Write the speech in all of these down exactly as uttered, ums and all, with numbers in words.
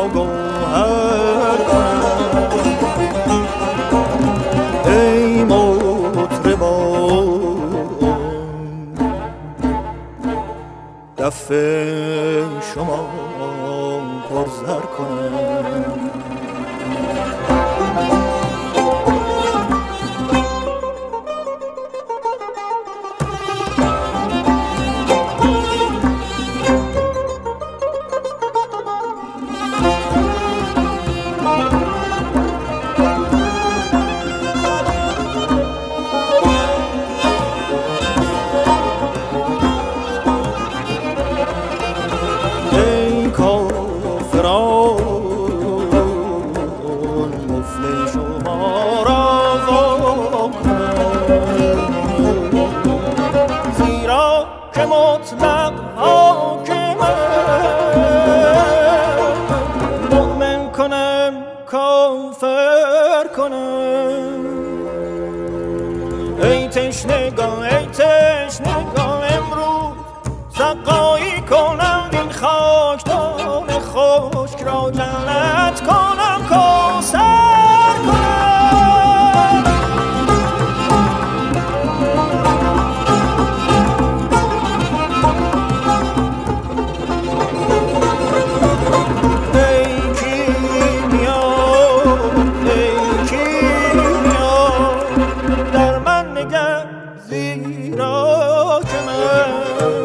را گوهر کنم. ای مطربان دف شما پرزر کنم. ای تشنگان ای تشنگان امروز سقایی کنم این خاکدان خشک را جنت کنم کوثر کنم. ای کیمیا ای کیمیا در من نگر زیرا که من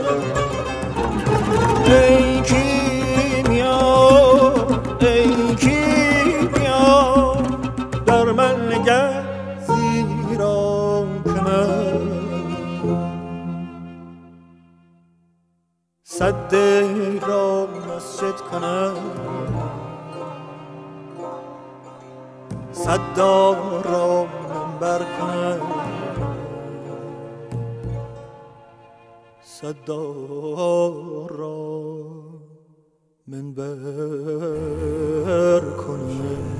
ای کیمیا ای کیمیا در من نگر زیرا که من صد را مسجد کنم صدار را منبر کنم صدار را منبر کنم.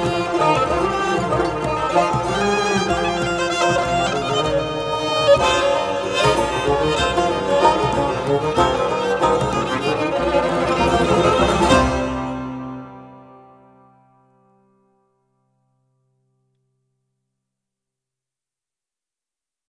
Bye.